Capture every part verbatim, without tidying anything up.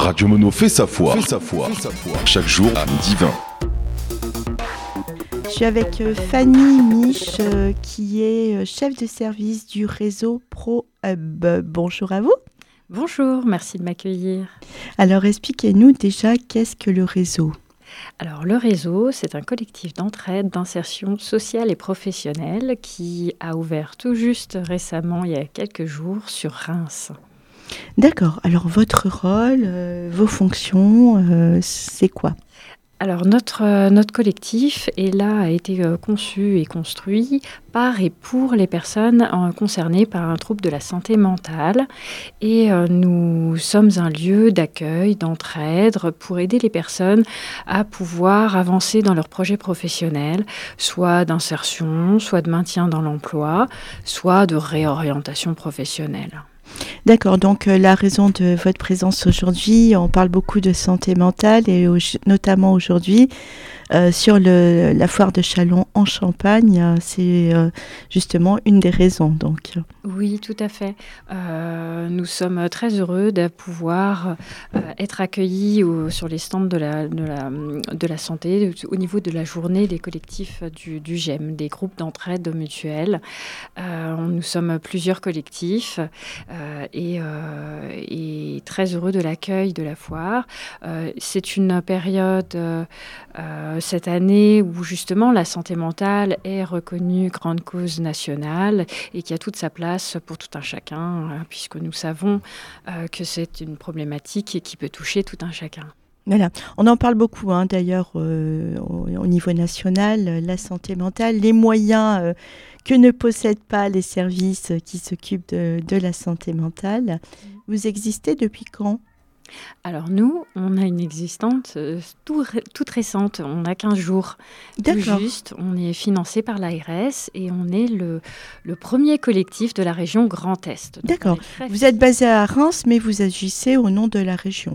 Radio Mono fait sa foi. Fait sa foi. Chaque jour à midi vingt. Je suis avec euh, Fanny Mich, euh, qui est euh, chef de service du réseau ProHub. Bonjour à vous. Bonjour, merci de m'accueillir. Alors expliquez-nous déjà qu'est-ce que le réseau ? Alors le réseau, c'est un collectif d'entraide, d'insertion sociale et professionnelle qui a ouvert tout juste récemment, il y a quelques jours, sur Reims. D'accord, alors votre rôle, euh, vos fonctions, euh, c'est quoi ? Alors notre, euh, notre collectif est là, a été euh, conçu et construit par et pour les personnes euh, concernées par un trouble de la santé mentale. Et euh, nous sommes un lieu d'accueil, d'entraide pour aider les personnes à pouvoir avancer dans leurs projets professionnels, soit d'insertion, soit de maintien dans l'emploi, soit de réorientation professionnelle. D'accord, donc euh, la raison de votre présence aujourd'hui, on parle beaucoup de santé mentale et au, notamment aujourd'hui euh, sur le, la foire de Châlons en Champagne, euh, c'est euh, justement une des raisons. Donc. Oui, tout à fait. Euh, nous sommes très heureux de pouvoir euh, être accueillis au, sur les stands de la, de, la, de la santé au niveau de la journée des collectifs du, du G E M, des groupes d'entraide mutuelle. Euh, nous sommes plusieurs collectifs. Euh, Et, euh, et très heureux de l'accueil de la foire. Euh, c'est une période euh, cette année où justement la santé mentale est reconnue grande cause nationale et qui a toute sa place pour tout un chacun, euh, puisque nous savons euh, que c'est une problématique qui peut toucher tout un chacun. Voilà, on en parle beaucoup hein, d'ailleurs euh, au, au niveau national, la santé mentale, les moyens euh, que ne possèdent pas les services qui s'occupent de, de la santé mentale. Vous existez depuis quand ? Alors nous, on a une existence euh, tout, toute récente, on a quinze jours. D'accord. Tout juste, on est financé par l'A R S et on est le, le premier collectif de la région Grand Est. Donc D'accord, vous êtes basé à Reims, mais vous agissez au nom de la région.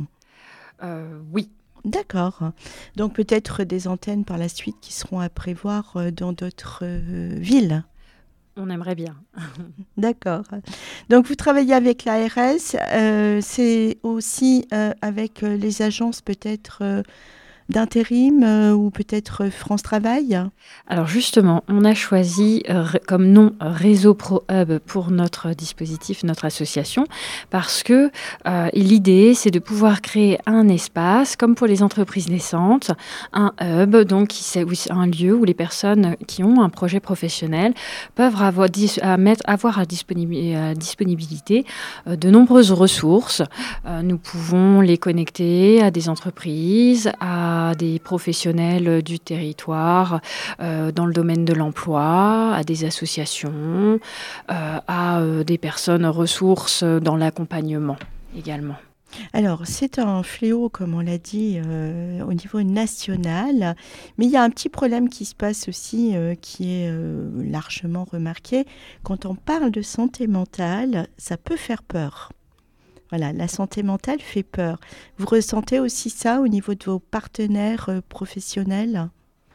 Euh, oui. D'accord. Donc peut-être des antennes par la suite qui seront à prévoir dans d'autres euh, villes. On aimerait bien. D'accord. Donc vous travaillez avec l'A R S. Euh, c'est aussi euh, avec euh, les agences peut-être euh, d'intérim euh, ou peut-être France Travail ? Alors justement, on a choisi euh, comme nom Réseau ProHub pour notre dispositif, notre association, parce que euh, l'idée, c'est de pouvoir créer un espace, comme pour les entreprises naissantes, un hub, donc c'est un lieu où les personnes qui ont un projet professionnel peuvent avoir à, mettre, avoir à, disponibi- à disponibilité euh, de nombreuses ressources. Euh, nous pouvons les connecter à des entreprises, à à des professionnels du territoire, euh, dans le domaine de l'emploi, à des associations, euh, à euh, des personnes ressources dans l'accompagnement également. Alors, c'est un fléau, comme on l'a dit, euh, au niveau national, mais il y a un petit problème qui se passe aussi, euh, qui est euh, largement remarqué. Quand on parle de santé mentale, ça peut faire peur. Voilà, la santé mentale fait peur. Vous ressentez aussi ça au niveau de vos partenaires euh, professionnels ?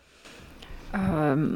euh...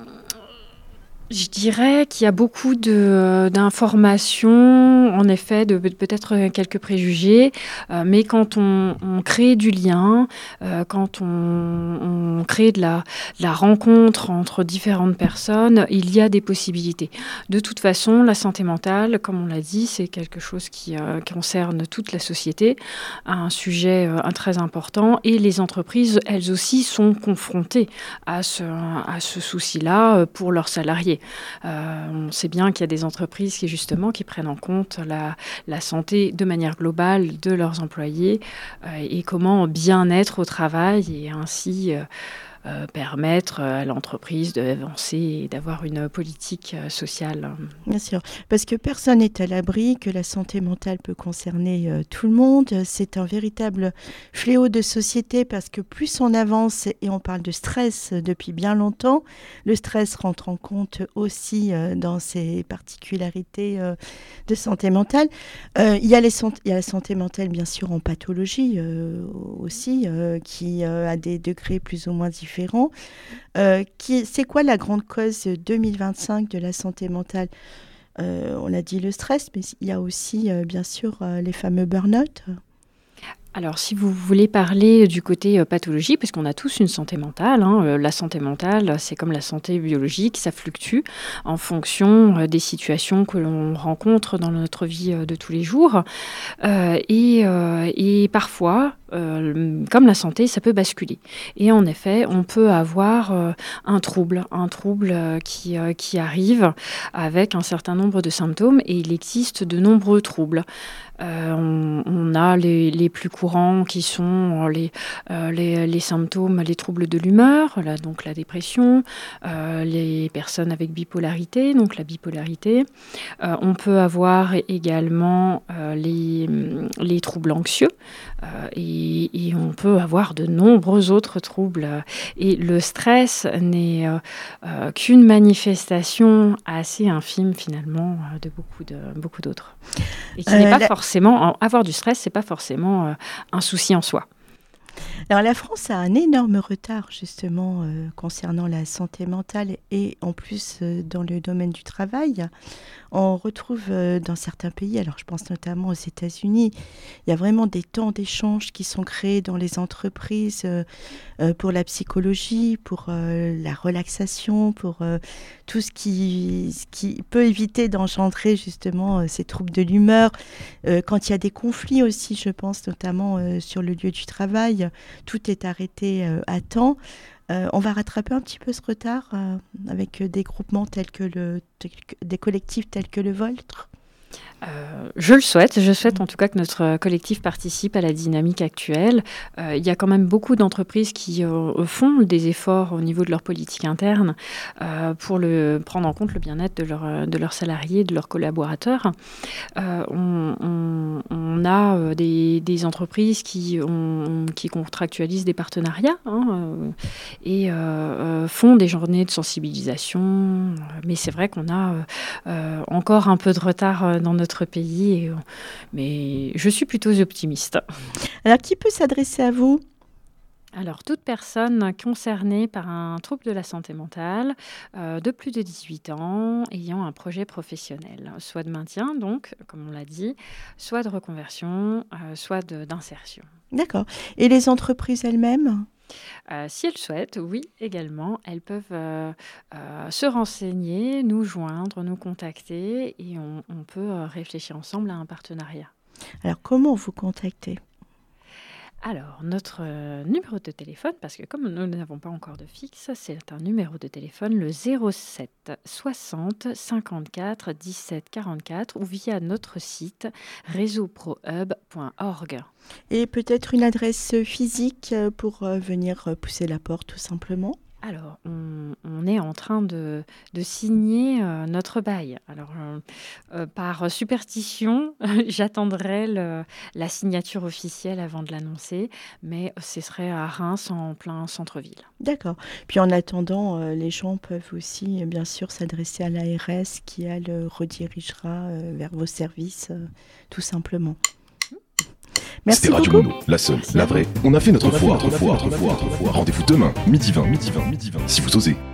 Je dirais qu'il y a beaucoup de, d'informations, en effet, de peut-être quelques préjugés, euh, mais quand on, on crée du lien, euh, quand on, on crée de la, de la rencontre entre différentes personnes, il y a des possibilités. De toute façon, la santé mentale, comme on l'a dit, c'est quelque chose qui euh, concerne toute la société, un sujet euh, très important, et les entreprises, elles aussi, sont confrontées à ce, à ce souci-là pour leurs salariés. Euh, on sait bien qu'il y a des entreprises qui, justement, qui prennent en compte la, la santé de manière globale de leurs employés euh, et comment bien être au travail et ainsi euh, euh, permettre à l'entreprise d'avancer et d'avoir une politique euh, sociale. Bien sûr, parce que personne n'est à l'abri, que la santé mentale peut concerner euh, tout le monde. C'est un véritable fléau de société parce que plus on avance, et on parle de stress depuis bien longtemps, le stress rentre en compte aussi euh, dans ses particularités euh, de santé mentale. Euh, il y a les sant- il y a la santé mentale, bien sûr, en pathologie euh, aussi, euh, qui euh, a des degrés plus ou moins différents. Euh, qui, c'est quoi la grande cause deux mille vingt-cinq de la santé mentale ? euh, On l'a dit, le stress, mais il y a aussi, euh, bien sûr, euh, les fameux burn-out. Alors, si vous voulez parler du côté euh, pathologie, parce qu'on a tous une santé mentale, hein, euh, la santé mentale, c'est comme la santé biologique, ça fluctue en fonction euh, des situations que l'on rencontre dans notre vie euh, de tous les jours. Euh, et, euh, et parfois, euh, comme la santé, ça peut basculer. Et en effet, on peut avoir euh, un trouble, un trouble euh, qui, euh, qui arrive avec un certain nombre de symptômes, et il existe de nombreux troubles. Euh, on, on a les, les plus courants qui sont les, euh, les, les symptômes, les troubles de l'humeur, là, donc la dépression, euh, les personnes avec bipolarité, donc la bipolarité. Euh, on peut avoir également euh, les, les troubles anxieux euh, et, et on peut avoir de nombreux autres troubles. Et le stress n'est euh, euh, qu'une manifestation assez infime finalement de beaucoup, de, beaucoup d'autres. Et qui euh, n'est pas la... forcément, avoir du stress, c'est pas forcément euh, un souci en soi. Alors la France a un énorme retard justement euh, concernant la santé mentale et en plus euh, dans le domaine du travail. On retrouve euh, dans certains pays, alors je pense notamment aux États-Unis, il y a vraiment des temps d'échange qui sont créés dans les entreprises euh, euh, pour la psychologie, pour euh, la relaxation, pour euh, tout ce qui, ce qui peut éviter d'engendrer justement euh, ces troubles de l'humeur. Euh, quand il y a des conflits aussi, je pense notamment euh, sur le lieu du travail, tout est arrêté euh, à temps. Euh, on va rattraper un petit peu ce retard euh, avec des groupements tels que le, tel que, des collectifs tels que le vôtre. Euh, je le souhaite. Je souhaite en tout cas que notre collectif participe à la dynamique actuelle. Euh, il y a quand même beaucoup d'entreprises qui euh, font des efforts au niveau de leur politique interne euh, pour le, prendre en compte le bien-être de, leur, de leurs salariés, de leurs collaborateurs. Euh, on, on, on a des, des entreprises qui, ont, qui contractualisent des partenariats hein, euh, et euh, font des journées de sensibilisation. Mais c'est vrai qu'on a euh, encore un peu de retard dans notre pays, et, mais je suis plutôt optimiste. Alors, qui peut s'adresser à vous ? Alors, toute personne concernée par un trouble de la santé mentale euh, de plus de dix-huit ans, ayant un projet professionnel, soit de maintien, donc, comme on l'a dit, soit de reconversion, euh, soit de, d'insertion. D'accord. Et les entreprises elles-mêmes ? Euh, si elles souhaitent, oui, également, elles peuvent euh, euh, se renseigner, nous joindre, nous contacter et on, on peut euh, réfléchir ensemble à un partenariat. Alors, comment vous contacter ? Alors, notre euh, numéro de téléphone, parce que comme nous n'avons pas encore de fixe, c'est un numéro de téléphone, le zéro sept soixante cinquante-quatre dix-sept quarante-quatre ou via notre site réseau pro hub point org. Et peut-être une adresse physique pour euh, venir pousser la porte tout simplement ? Alors, on, on est en train de, de signer euh, notre bail. Alors, euh, euh, par superstition, j'attendrai le, la signature officielle avant de l'annoncer, mais ce serait à Reims, en plein centre-ville. D'accord. Puis en attendant, euh, les gens peuvent aussi, bien sûr, s'adresser à l'A R S qui, elle, redirigera euh, vers vos services, euh, tout simplement. Merci C'était Radio Mono, la seule, Merci la vraie. On a fait notre foi, notre foi, notre foi, notre foi. Rendez-vous demain, midi vingt, midi vingt, midi vingt. Si vous osez.